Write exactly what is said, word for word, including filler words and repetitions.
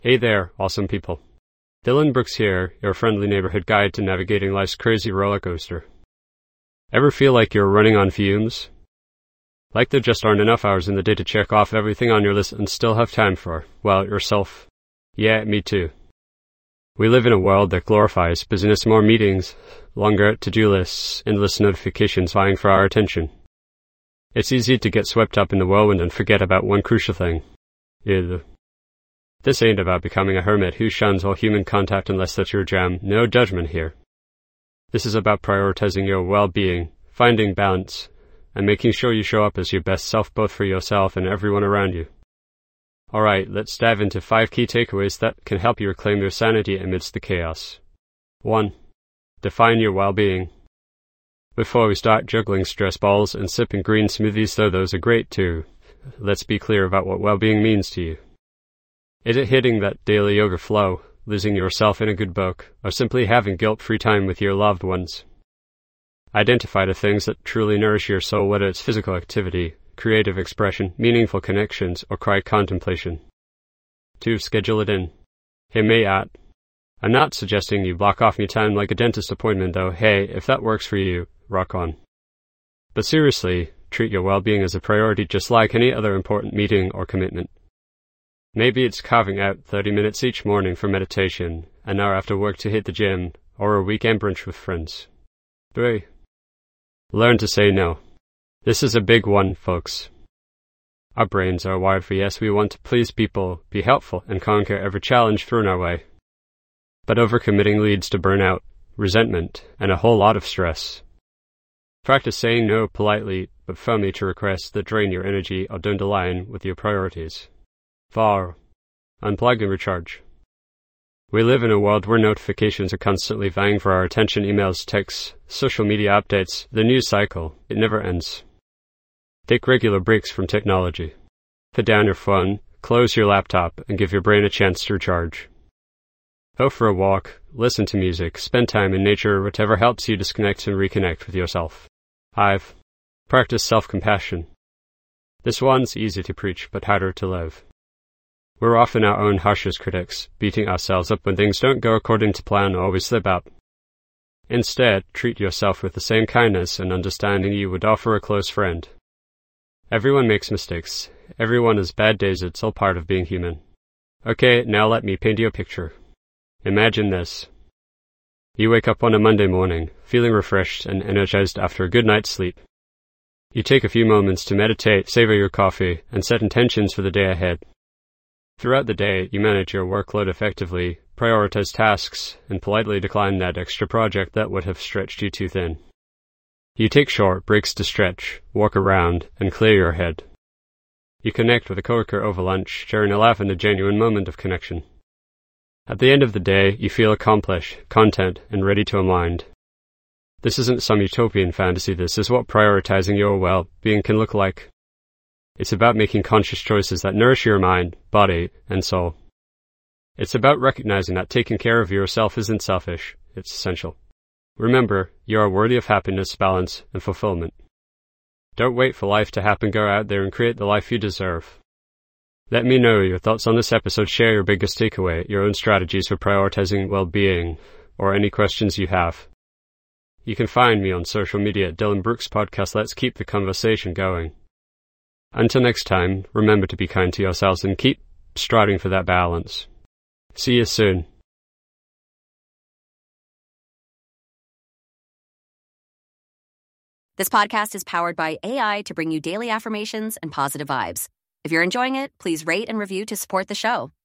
Hey there, awesome people. Dylan Brooks here, your friendly neighborhood guide to navigating life's crazy roller coaster. Ever feel like you're running on fumes? Like there just aren't enough hours in the day to check off everything on your list and still have time for, well, yourself? Yeah, me too. We live in a world that glorifies business, more meetings, longer to-do lists, endless notifications vying for our attention. It's easy to get swept up in the whirlwind and forget about one crucial thing. Yeah. This ain't about becoming a hermit who shuns all human contact unless that's your jam. No judgment here. This is about prioritizing your well-being, finding balance, and making sure you show up as your best self both for yourself and everyone around you. Alright, let's dive into five key takeaways that can help you reclaim your sanity amidst the chaos. one. Define your well-being. Before we start juggling stress balls and sipping green smoothies, though those are great too, let's be clear about what well-being means to you. Is it hitting that daily yoga flow, losing yourself in a good book, or simply having guilt-free time with your loved ones? Identify the things that truly nourish your soul, whether it's physical activity, creative expression, meaningful connections, or quiet contemplation. two. Schedule it in. Hear me out. I'm not suggesting you block off your time like a dentist appointment, though. Hey, if that works for you, rock on. But seriously, treat your well-being as a priority just like any other important meeting or commitment. Maybe it's carving out thirty minutes each morning for meditation, an hour after work to hit the gym, or a weekend brunch with friends. three. Learn to say no. This is a big one, folks. Our brains are wired for yes, we want to please people, be helpful, and conquer every challenge thrown our way. But overcommitting leads to burnout, resentment, and a whole lot of stress. Practice saying no politely, but firmly to requests that drain your energy or don't align with your priorities. four. Unplug and recharge. We live in a world where notifications are constantly vying for our attention. Emails, texts, social media updates, the news cycle. It never ends. Take regular breaks from technology. Put down your phone, close your laptop, and give your brain a chance to recharge. Go for a walk, listen to music, spend time in nature, whatever helps you disconnect and reconnect with yourself. five. Practice self-compassion. This one's easy to preach, but harder to live. We're often our own harshest critics, beating ourselves up when things don't go according to plan or we slip up. Instead, treat yourself with the same kindness and understanding you would offer a close friend. Everyone makes mistakes. Everyone has bad days. It's all part of being human. Okay, now let me paint you a picture. Imagine this. You wake up on a Monday morning, feeling refreshed and energized after a good night's sleep. You take a few moments to meditate, savor your coffee, and set intentions for the day ahead. Throughout the day, you manage your workload effectively, prioritize tasks, and politely decline that extra project that would have stretched you too thin. You take short breaks to stretch, walk around, and clear your head. You connect with a coworker over lunch, sharing a laugh and a genuine moment of connection. At the end of the day, you feel accomplished, content, and ready to unwind. This isn't some utopian fantasy. This is what prioritizing your well-being can look like. It's about making conscious choices that nourish your mind, body, and soul. It's about recognizing that taking care of yourself isn't selfish, it's essential. Remember, you are worthy of happiness, balance, and fulfillment. Don't wait for life to happen. Go out there and create the life you deserve. Let me know your thoughts on this episode. Share your biggest takeaway, your own strategies for prioritizing well-being, or any questions you have. You can find me on social media at Dylan Brooks Podcast. Let's keep the conversation going. Until next time, remember to be kind to yourselves and keep striving for that balance. See you soon. This podcast is powered by A I to bring you daily affirmations and positive vibes. If you're enjoying it, please rate and review to support the show.